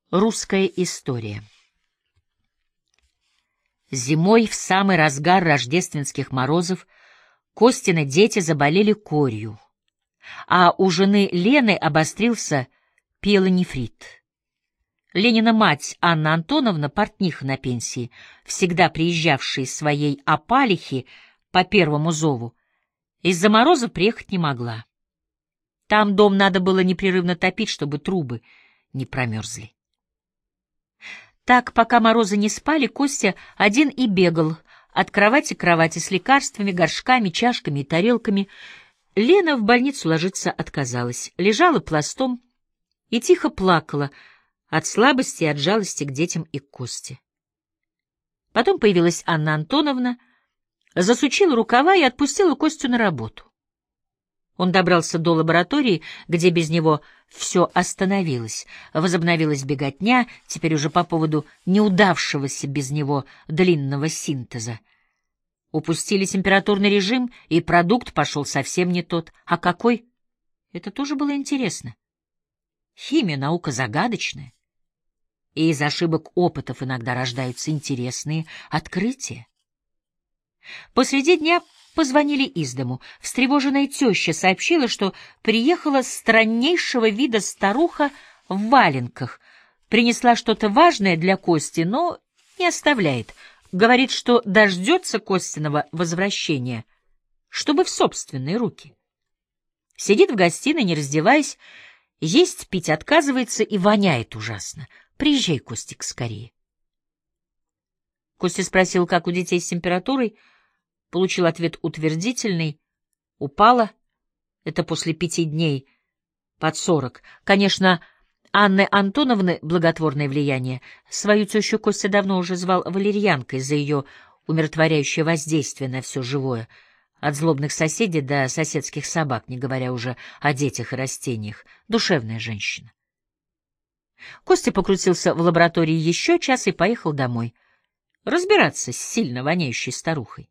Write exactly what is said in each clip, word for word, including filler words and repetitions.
Русская история. Зимой, в самый разгар рождественских морозов, Костины дети заболели корью, а у жены Лены обострился пиелонефрит. Ленина мать Анна Антоновна, портниха на пенсии, всегда приезжавшая из своей опалихи по первому зову, из-за мороза приехать не могла. Там дом надо было непрерывно топить, чтобы трубы не промерзли. Так, пока морозы не спали, Костя один и бегал от кровати к кровати с лекарствами, горшками, чашками и тарелками. Лена в больницу ложиться отказалась, лежала пластом и тихо плакала от слабости и от жалости к детям и к Косте. Потом появилась Анна Антоновна, засучила рукава и отпустила Костю на работу. Он добрался до лаборатории, где без него все остановилось. Возобновилась беготня, теперь уже по поводу неудавшегося без него длинного синтеза. Упустили температурный режим, и продукт пошел совсем не тот. А какой? Это тоже было интересно. Химия — наука загадочная, и из ошибок опытов иногда рождаются интересные открытия. Посреди дня позвонили из дому. Встревоженная теща сообщила, что приехала страннейшего вида старуха в валенках. Принесла что-то важное для Кости, но не оставляет. Говорит, что дождется Костиного возвращения, чтобы в собственные руки. Сидит в гостиной, не раздеваясь, есть пить отказывается и воняет ужасно. Приезжай, Костик, скорее. Костя спросил, как у детей с температурой. Получил ответ утвердительный. Упала. Это после пяти дней под сорок. Конечно, Анны Антоновны благотворное влияние. Свою тещу Костя давно уже звал валерьянкой за ее умиротворяющее воздействие на все живое. От злобных соседей до соседских собак, не говоря уже о детях и растениях. Душевная женщина. Костя покрутился в лаборатории еще час и поехал домой. Разбираться с сильно воняющей старухой.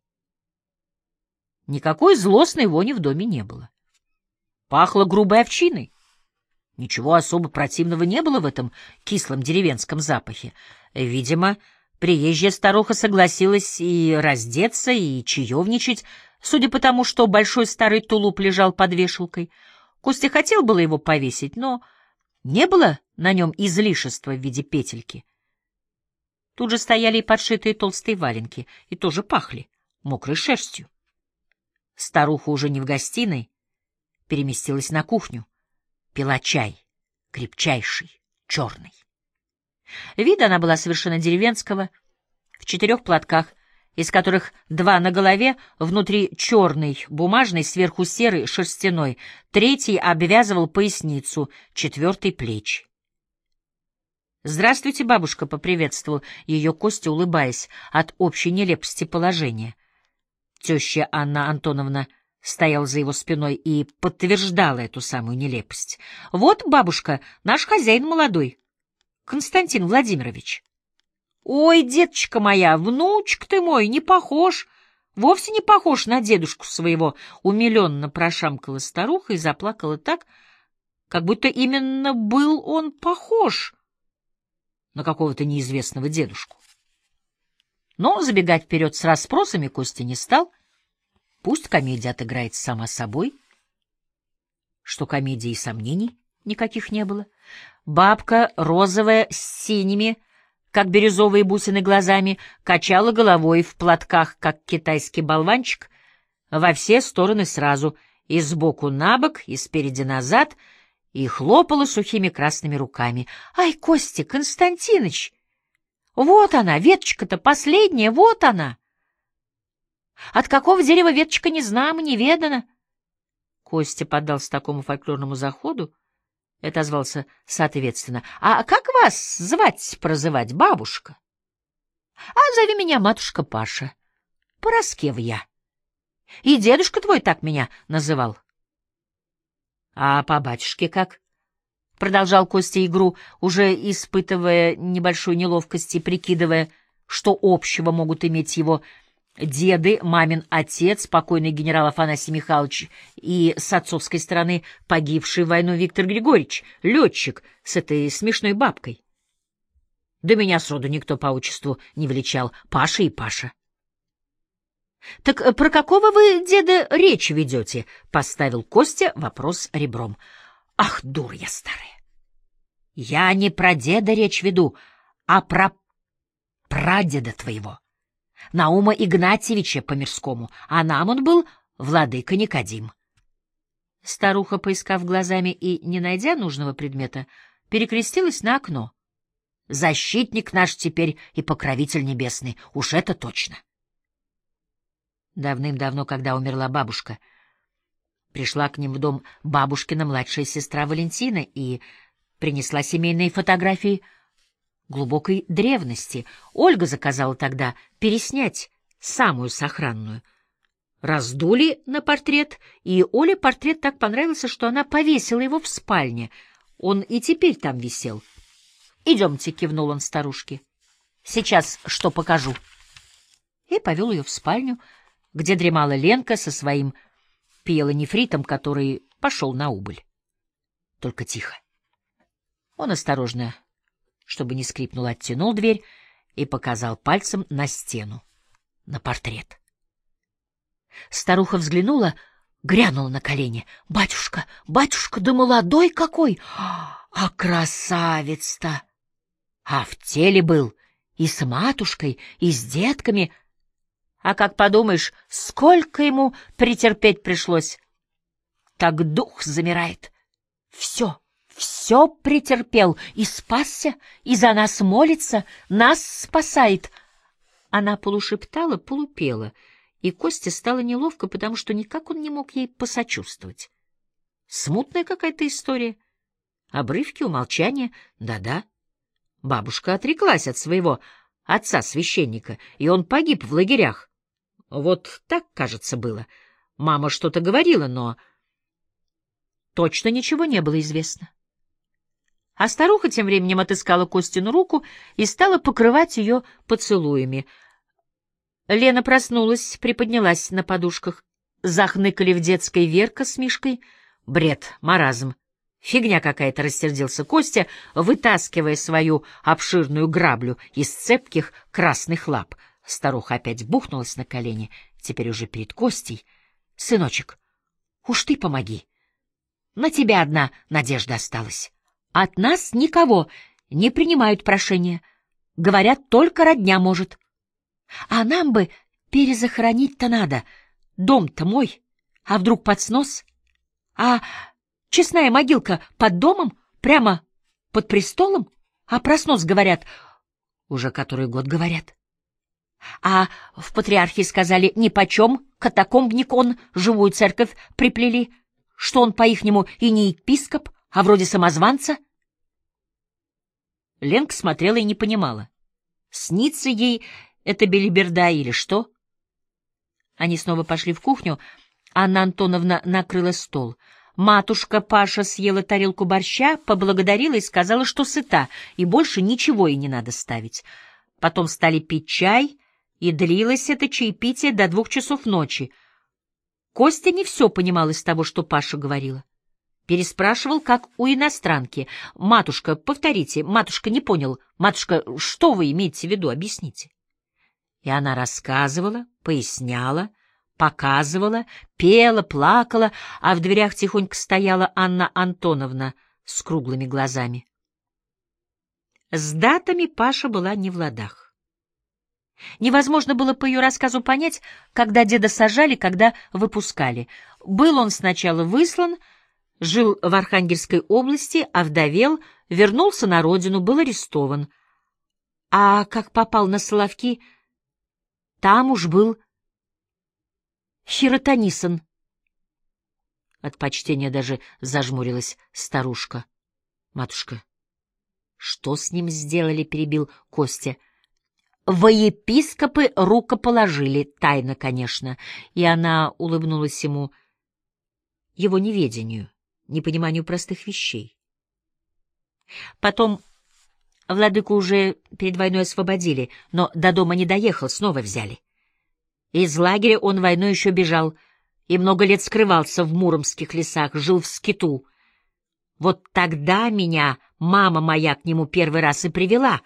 Никакой злостной вони в доме не было. Пахло грубой овчиной. Ничего особо противного не было в этом кислом деревенском запахе. Видимо, приезжая старуха согласилась и раздеться, и чаевничать, судя по тому, что большой старый тулуп лежал под вешалкой. Костя хотел было его повесить, но не было на нем излишества в виде петельки. Тут же стояли и подшитые толстые валенки, и тоже пахли мокрой шерстью. Старуха уже не в гостиной, переместилась на кухню, пила чай, крепчайший, черный. Вида она была совершенно деревенского, в четырех платках, из которых два на голове, внутри черный, бумажный, сверху серый, шерстяной, третий обвязывал поясницу, четвертый — плечи. «Здравствуйте, бабушка», — поприветствовал ее Костя, улыбаясь от общей нелепости положения. Теща Анна Антоновна стояла за его спиной и подтверждала эту самую нелепость. «Вот, бабушка, наш хозяин молодой, Константин Владимирович». «Ой, деточка моя, внучка ты мой, не похож, вовсе не похож на дедушку своего», — умиленно прошамкала старуха и заплакала так, как будто именно был он похож на какого-то неизвестного дедушку. Но забегать вперед с расспросами Костя не стал. Пусть комедия отыграется сама собой. Что комедии и сомнений никаких не было. Бабка, розовая, с синими, как бирюзовые бусины, глазами, качала головой в платках, как китайский болванчик, во все стороны сразу, и сбоку на бок, и спереди назад, и хлопала сухими красными руками. «Ай, Костя, Константиныч! Вот она, веточка-то последняя, вот она! От какого дерева веточка не знамо, не ведано!» Костя поддался такому фольклорному заходу и отозвался соответственно. «А как вас звать-прозывать, бабушка?» «А зови меня матушка Паша, Пороскев я. И дедушка твой так меня называл». «А по батюшке как?» — продолжал Костя игру, уже испытывая небольшую неловкость и прикидывая, что общего могут иметь его деды, мамин отец, покойный генерал Афанасий Михайлович, и с отцовской стороны погибший в войну Виктор Григорьевич, летчик с этой смешной бабкой. Да меня сроду никто по отчеству не величал. Паша и Паша. — Так про какого вы деда речь ведете? — поставил Костя вопрос ребром. — Ах, дур я старая! Я не про деда речь веду, а про прадеда твоего, Наума Игнатьевича по-мирскому, а нам он был владыка Никодим. Старуха, поискав глазами и не найдя нужного предмета, перекрестилась на окно. Защитник наш теперь и покровитель небесный, уж это точно. Давным-давно, когда умерла бабушка, пришла к ним в дом бабушкина младшая сестра Валентина и принесла семейные фотографии глубокой древности. Ольга заказала тогда переснять самую сохранную. Раздули на портрет, и Оле портрет так понравился, что она повесила его в спальне. Он и теперь там висел. «Идемте», — кивнул он старушке. «Сейчас что покажу». И повел ее в спальню, где дремала Ленка со своим пиелонефритом, который пошел на убыль. Только тихо. Он осторожно, чтобы не скрипнула, оттянул дверь и показал пальцем на стену, на портрет. Старуха взглянула, грянула на колени. «Батюшка, батюшка, да молодой какой! А красавец-то! А в теле был и с матушкой, и с детками. А как подумаешь, сколько ему претерпеть пришлось! Так дух замирает. Все, все претерпел, и спасся, и за нас молится, нас спасает». Она полушептала, полупела, и Косте стало неловко, потому что никак он не мог ей посочувствовать. Смутная какая-то история. Обрывки, умолчания. Да-да. Бабушка отреклась от своего отца-священника, и он погиб в лагерях. Вот так, кажется, было. Мама что-то говорила, но точно ничего не было известно. А старуха тем временем отыскала Костину руку и стала покрывать ее поцелуями. Лена проснулась, приподнялась на подушках. Захныкали в детской Верка с Мишкой. Бред, маразм. Фигня какая-то, рассердился Костя, вытаскивая свою обширную граблю из цепких красных лап. Старуха опять бухнулась на колени, теперь уже перед Костей. — Сыночек, уж ты помоги. На тебя одна надежда осталась. От нас никого не принимают прошения. Говорят, только родня может. А нам бы перезахоронить-то надо. Дом-то мой, а вдруг под снос? А честная могилка под домом, прямо под престолом? А про снос говорят, уже который год говорят. А в патриархии сказали, нипочем, катакомбник он, живую церковь приплели, что он по-ихнему и не епископ, а вроде самозванца. Ленка смотрела и не понимала, снится ей это белиберда или что? Они снова пошли в кухню. Анна Антоновна накрыла стол. Матушка Паша съела тарелку борща, поблагодарила и сказала, что сыта, и больше ничего ей не надо ставить. Потом стали пить чай, и длилось это чаепитие до двух часов ночи. Костя не все понимал из того, что Паша говорила. Переспрашивал, как у иностранки. «Матушка, повторите, матушка, не понял. Матушка, что вы имеете в виду? Объясните». И она рассказывала, поясняла, показывала, пела, плакала, а в дверях тихонько стояла Анна Антоновна с круглыми глазами. С датами Паша была не в ладах. Невозможно было по ее рассказу понять, когда деда сажали, когда выпускали. Был он сначала выслан, жил в Архангельской области, овдовел, вернулся на родину, был арестован. А как попал на Соловки, там уж был хиротонисан. От почтения даже зажмурилась старушка. — Матушка, что с ним сделали? — перебил Костя. — Во епископы рукоположили, тайно, конечно. И она улыбнулась ему, его неведению, непониманию простых вещей. Потом владыку уже перед войной освободили, но до дома не доехал, снова взяли. Из лагеря он войной еще бежал и много лет скрывался в муромских лесах, жил в скиту. Вот тогда меня мама моя к нему первый раз и привела,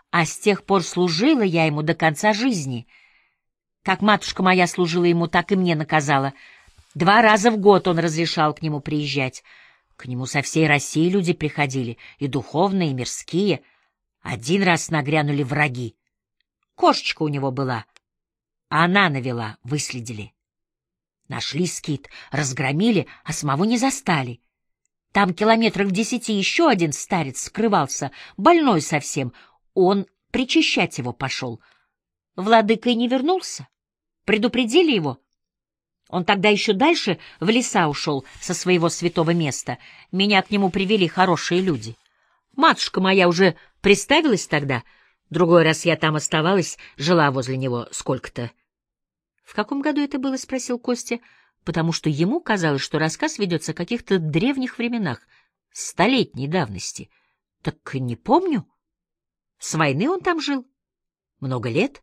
А с тех пор служила я ему до конца жизни. Как матушка моя служила ему, так и мне наказала. Два раза в год он разрешал к нему приезжать. К нему со всей России люди приходили, и духовные, и мирские. Один раз нагрянули враги. Кошечка у него была, а она навела, выследили. Нашли скит, разгромили, а самого не застали. Там километрах в десяти еще один старец скрывался, больной совсем. Он причащать его пошел. Владыка и не вернулся. Предупредили его. Он тогда еще дальше в леса ушел со своего святого места. Меня к нему привели хорошие люди. Матушка моя уже приставилась тогда. Другой раз я там оставалась, жила возле него сколько-то. — В каком году это было? — спросил Костя, потому что ему казалось, что рассказ ведется о каких-то древних временах, столетней давности. — Так не помню. С войны он там жил. Много лет.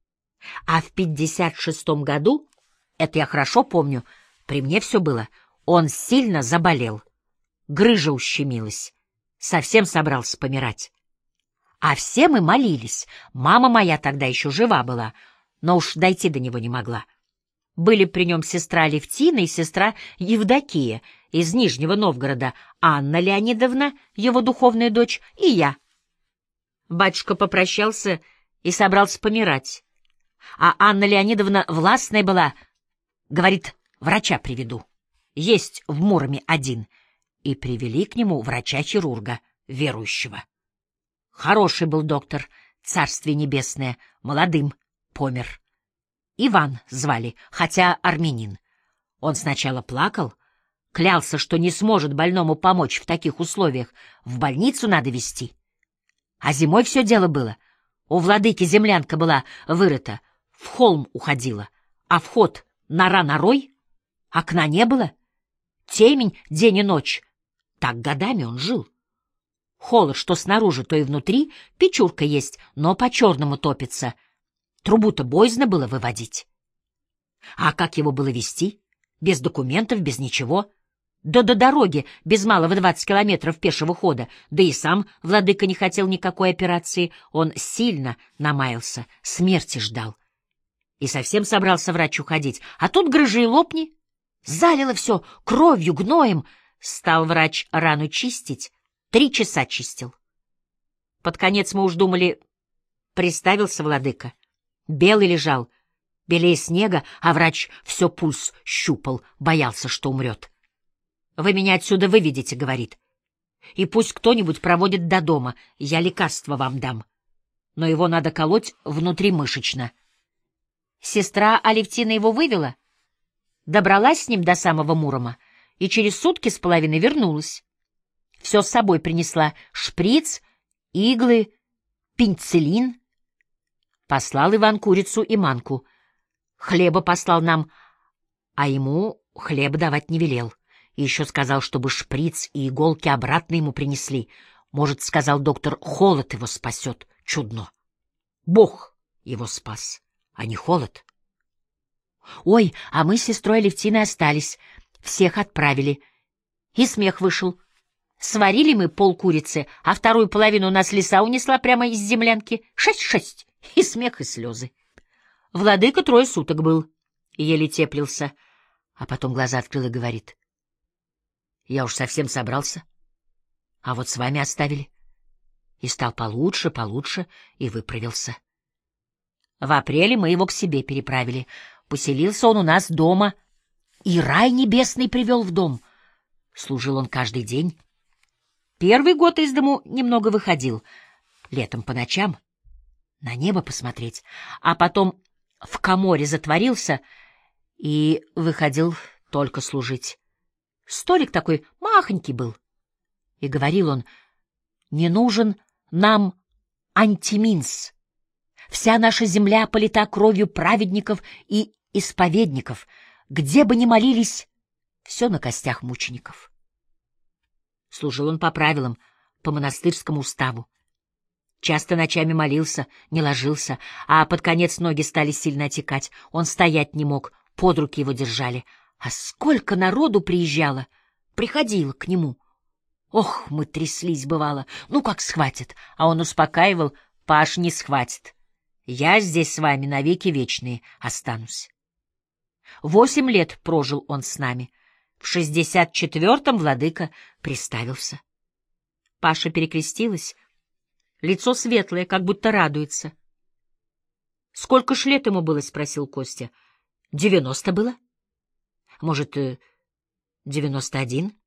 А в пятьдесят шестом году, это я хорошо помню, при мне все было, он сильно заболел. Грыжа ущемилась. Совсем собрался помирать. А все мы молились. Мама моя тогда еще жива была, но уж дойти до него не могла. Были при нем сестра Алевтина и сестра Евдокия из Нижнего Новгорода, Анна Леонидовна, его духовная дочь, и я. Батюшка попрощался и собрался помирать. А Анна Леонидовна властная была, говорит, врача приведу. Есть в Муроме один. И привели к нему врача-хирурга, верующего. Хороший был доктор, царствие небесное, молодым, помер. Иван звали, хотя армянин. Он сначала плакал, клялся, что не сможет больному помочь в таких условиях, в больницу надо везти. А зимой все дело было. У владыки землянка была вырыта, в холм уходила, а вход нора норой, окна не было. Темень день и ночь. Так годами он жил. Холод, что снаружи, то и внутри, печурка есть, но по-черному топится. Трубу-то боязно было выводить. А как его было везти? Без документов, без ничего. Да до дороги, без малого двадцать километров пешего хода. Да и сам владыка не хотел никакой операции. Он сильно намаялся, смерти ждал. И совсем собрался врач уходить. А тут грыжи и лопни. Залило все кровью, гноем. Стал врач рану чистить. Три часа чистил. Под конец мы уж думали, приставился владыка. Белый лежал, белее снега, а врач все пульс щупал, боялся, что умрет. «Вы меня отсюда выведете», — говорит. «И пусть кто-нибудь проводит до дома, я лекарство вам дам. Но его надо колоть внутримышечно». Сестра Алевтина его вывела, добралась с ним до самого Мурома и через сутки с половиной вернулась. Все с собой принесла: шприц, иглы, пенициллин. Послал Иван курицу и манку. Хлеба послал нам, а ему хлеба давать не велел. И еще сказал, чтобы шприц и иголки обратно ему принесли. Может, сказал доктор, холод его спасет. Чудно. Бог его спас, а не холод. Ой, а мы с сестрой Алевтиной остались. Всех отправили. И смех вышел. Сварили мы полкурицы, а вторую половину у нас лиса унесла прямо из землянки. Шесть-шесть. И смех, и слезы. Владыка трое суток был. Еле теплился. А потом глаза открыл и говорит: я уж совсем собрался. А вот с вами оставили. И стал получше, получше, и выправился. В апреле мы его к себе переправили. Поселился он у нас дома. И рай небесный привел в дом. Служил он каждый день. Первый год из дому немного выходил. Летом по ночам. На небо посмотреть. А потом в каморе затворился и выходил только служить. Столик такой махонький был. И говорил он: не нужен нам антиминс. Вся наша земля полита кровью праведников и исповедников. Где бы ни молились, все на костях мучеников. Служил он по правилам, по монастырскому уставу. Часто ночами молился, не ложился, а под конец ноги стали сильно отекать. Он стоять не мог, под руки его держали. А сколько народу приезжало, приходило к нему. Ох, мы тряслись, бывало, ну как схватят, а он успокаивал, Паш не схватит. Я здесь с вами навеки вечные останусь. Восемь лет прожил он с нами. В шестьдесят четвертом владыка приставился. Паша перекрестилась. Лицо светлое, как будто радуется. — Сколько ж лет ему было? — спросил Костя. — Девяносто было? Может, девяносто один?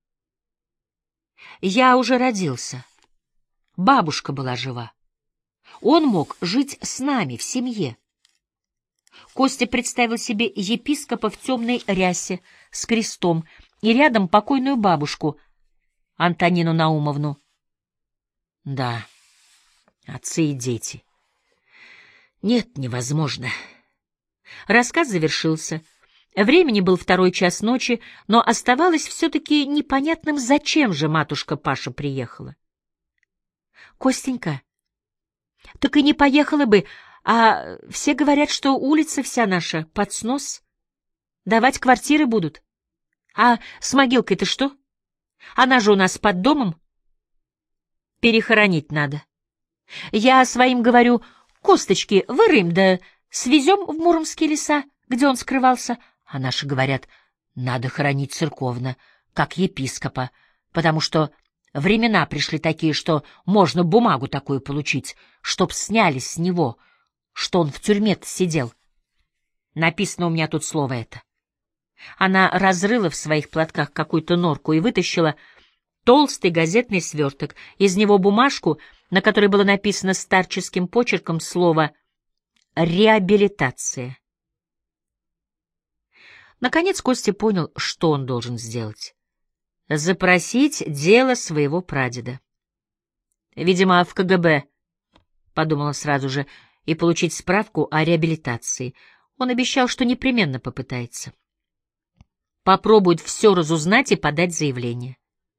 Я уже родился. Бабушка была жива. Он мог жить с нами, в семье. Костя представил себе епископа в темной рясе с крестом и рядом покойную бабушку, Антонину Наумовну. Да, отцы и дети. Нет, невозможно. Рассказ завершился. Времени был второй час ночи, но оставалось все-таки непонятным, зачем же матушка Паша приехала. Костенька, так и не поехала бы, а все говорят, что улица вся наша под снос. Давать квартиры будут. А с могилкой-то что? Она же у нас под домом. Перехоронить надо. Я своим говорю, косточки вырыем, да свезем в Муромские леса, где он скрывался. А наши говорят, надо хоронить церковно, как епископа, потому что времена пришли такие, что можно бумагу такую получить, чтоб сняли с него, что он в тюрьме-то сидел. Написано у меня тут слово это. Она разрыла в своих платках какую-то норку и вытащила толстый газетный сверток, из него бумажку, на которой было написано старческим почерком слово «реабилитация». Наконец Костя понял, что он должен сделать. Запросить дело своего прадеда. Видимо, в ка гэ бэ, подумала сразу же, и получить справку о реабилитации. Он обещал, что непременно попытается. Попробует все разузнать и подать заявление.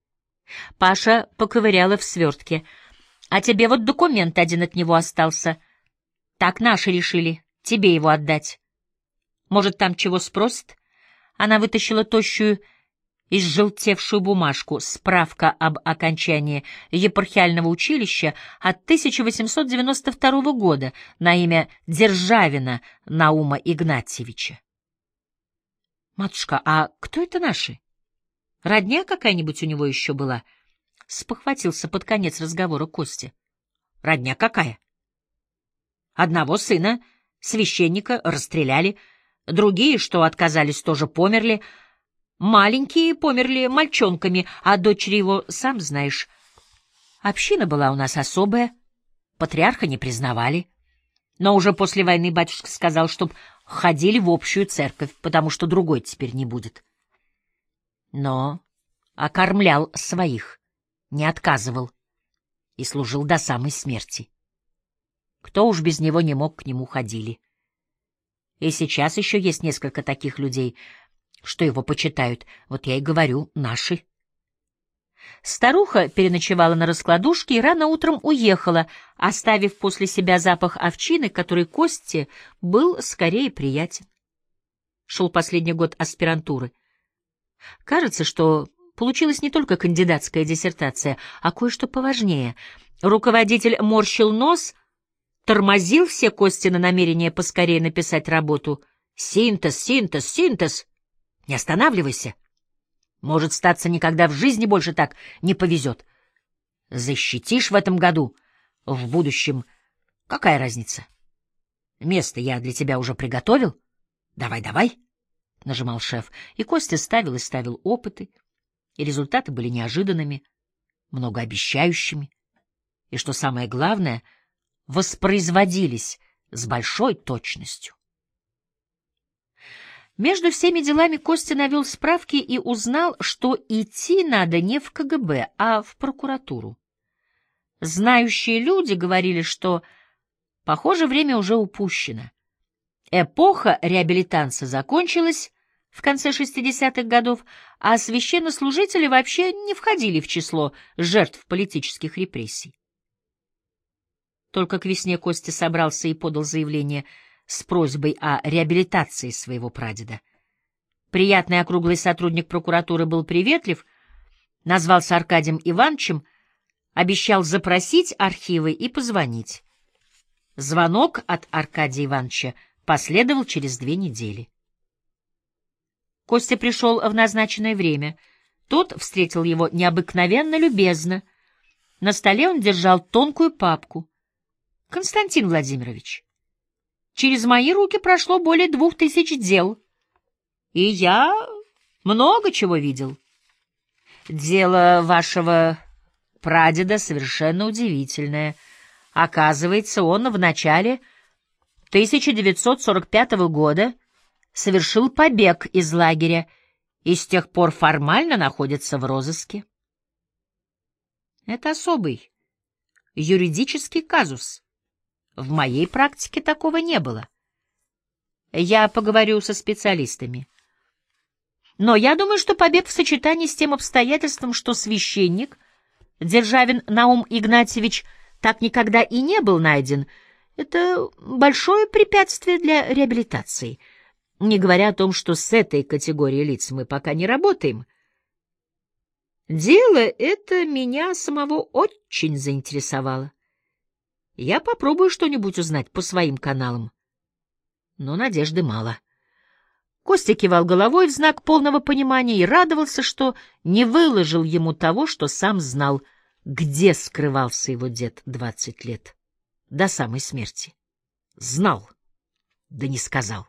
Паша поковыряла в свертке. А тебе вот документ один от него остался. Так наши решили тебе его отдать. Может, там чего спросят? Она вытащила тощую, изжелтевшую бумажку, справка об окончании епархиального училища от тысяча восемьсот девяносто второго года на имя Державина Наума Игнатьевича. «Матушка, а кто это наши? Родня какая-нибудь у него еще была?» — спохватился под конец разговора Костя. «Родня какая? Одного сына, священника, расстреляли, другие, что отказались, тоже померли. Маленькие померли мальчонками, а дочери его, сам знаешь. Община была у нас особая, патриарха не признавали. Но уже после войны батюшка сказал, чтоб ходили в общую церковь, потому что другой теперь не будет. Но окормлял своих, не отказывал и служил до самой смерти. Кто уж без него не мог, к нему ходили. И сейчас еще есть несколько таких людей, что его почитают. Вот я и говорю, наши. Старуха переночевала на раскладушке и рано утром уехала, оставив после себя запах овчины, который Косте был скорее приятен. Шел последний год аспирантуры. Кажется, что получилась не только кандидатская диссертация, а кое-что поважнее. Руководитель морщил нос, тормозил все Костины намерения поскорее написать работу. «Синтез, синтез, синтез! Не останавливайся! Может, статься никогда в жизни больше так не повезет. Защитишь в этом году, в будущем. Какая разница? Место я для тебя уже приготовил. Давай, давай!» — нажимал шеф. И Костя ставил и ставил опыты, и результаты были неожиданными, многообещающими, и, что самое главное, воспроизводились с большой точностью. Между всеми делами Костя навел справки и узнал, что идти надо не в ка гэ бэ, а в прокуратуру. Знающие люди говорили, что, похоже, время уже упущено. Эпоха реабилитанса закончилась в конце шестидесятых годов, а священнослужители вообще не входили в число жертв политических репрессий. Только к весне Костя собрался и подал заявление с просьбой о реабилитации своего прадеда. Приятный округлый сотрудник прокуратуры был приветлив, назвался Аркадием Ивановичем, обещал запросить архивы и позвонить. Звонок от Аркадия Ивановича последовал через две недели. Костя пришел в назначенное время. Тот встретил его необыкновенно любезно. На столе он держал тонкую папку. «Константин Владимирович, через мои руки прошло более двух тысяч дел, и я много чего видел. Дело вашего прадеда совершенно удивительное. Оказывается, он в начале тысяча девятьсот сорок пятого года совершил побег из лагеря и с тех пор формально находится в розыске. Это особый юридический казус. В моей практике такого не было. Я поговорю со специалистами. Но я думаю, что побег в сочетании с тем обстоятельством, что священник Державин Наум Игнатьевич так никогда и не был найден, это большое препятствие для реабилитации, не говоря о том, что с этой категорией лиц мы пока не работаем. Дело это меня самого очень заинтересовало. Я попробую что-нибудь узнать по своим каналам, но надежды мало. Костя кивал головой в знак полного понимания и радовался, что не выложил ему того, что сам знал, где скрывался его дед двадцать лет, до самой смерти. Знал, да не сказал.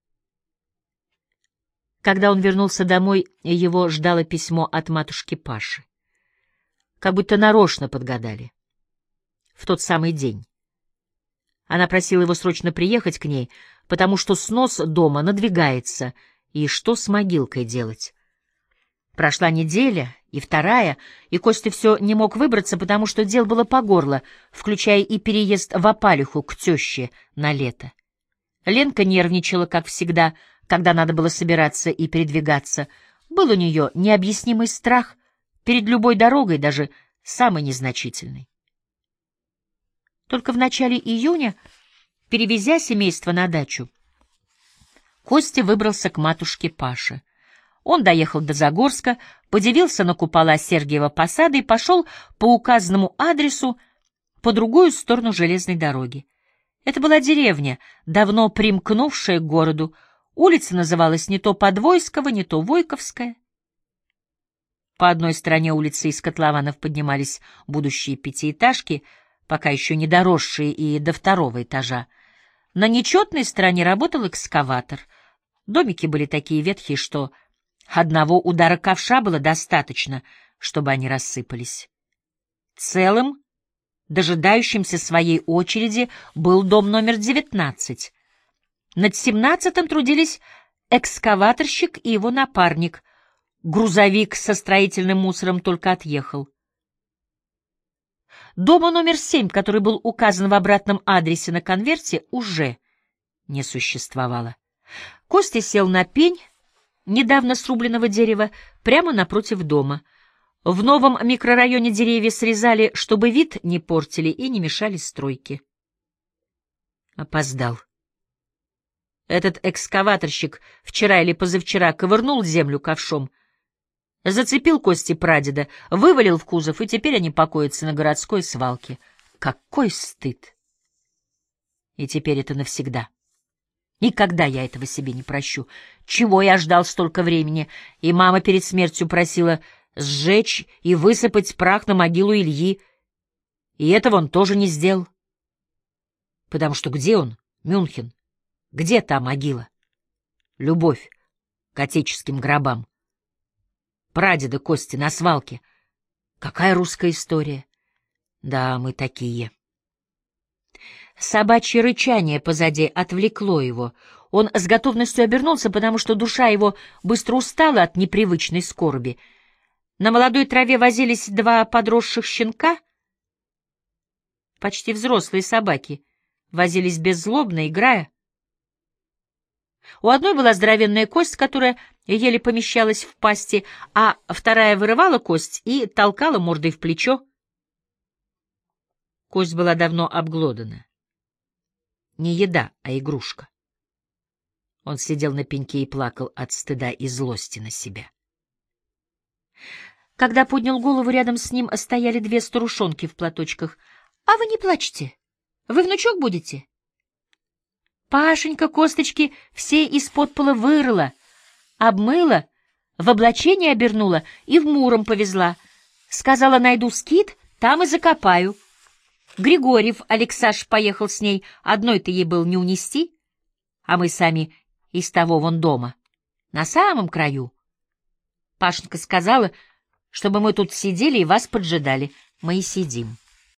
Когда он вернулся домой, его ждало письмо от матушки Паши. Как будто нарочно подгадали. В тот самый день. Она просила его срочно приехать к ней, потому что снос дома надвигается, и что с могилкой делать? Прошла неделя, и вторая, и Костя все не мог выбраться, потому что дел было по горло, включая и переезд в Опалиху к теще на лето. Ленка нервничала, как всегда, когда надо было собираться и передвигаться. Был у нее необъяснимый страх перед любой дорогой, даже самой незначительной. Только в начале июня, перевезя семейство на дачу, Костя выбрался к матушке Паше. Он доехал до Загорска, подивился на купола Сергиева посада и пошел по указанному адресу по другую сторону железной дороги. Это была деревня, давно примкнувшая к городу. Улица называлась не то Подвойского, не то Войковская. По одной стороне улицы из котлованов поднимались будущие пятиэтажки, пока еще не доросшие и до второго этажа. На нечетной стороне работал экскаватор. Домики были такие ветхие, что одного удара ковша было достаточно, чтобы они рассыпались. Целым, дожидающимся своей очереди, был дом номер девятнадцать. Над семнадцатым трудились экскаваторщик и его напарник. Грузовик со строительным мусором только отъехал. Дома номер семь, который был указан в обратном адресе на конверте, уже не существовало. Костя сел на пень недавно срубленного дерева прямо напротив дома. В новом микрорайоне деревья срезали, чтобы вид не портили и не мешали стройке. Опоздал. Этот экскаваторщик вчера или позавчера ковырнул землю ковшом, зацепил кости прадеда, вывалил в кузов, и теперь они покоятся на городской свалке. Какой стыд! И теперь это навсегда. Никогда я этого себе не прощу. Чего я ждал столько времени? И мама перед смертью просила сжечь и высыпать прах на могилу Ильи. И этого он тоже не сделал. Потому что где он, Мюнхен? Где та могила? Любовь к отеческим гробам. Прадеда Кости на свалке. Какая русская история? Да, мы такие. Собачье рычание позади отвлекло его. Он с готовностью обернулся, потому что душа его быстро устала от непривычной скорби. На молодой траве возились два подросших щенка. Почти взрослые собаки возились беззлобно, играя. У одной была здоровенная кость, которая еле помещалась в пасти, а вторая вырывала кость и толкала мордой в плечо. Кость была давно обглодана. Не еда, а игрушка. Он сидел на пеньке и плакал от стыда и злости на себя. Когда поднял голову, рядом с ним стояли две старушонки в платочках. — А вы не плачьте, Вы внучок будете? Пашенька косточки все из-под пола вырыла, обмыла, в облачение обернула и в Муром повезла. Сказала, найду скит, там и закопаю. Григорьев Алексаш поехал с ней, одной-то ей был не унести, а мы сами из того вон дома, на самом краю. Пашенька сказала, чтобы мы тут сидели и вас поджидали. Мы и сидим.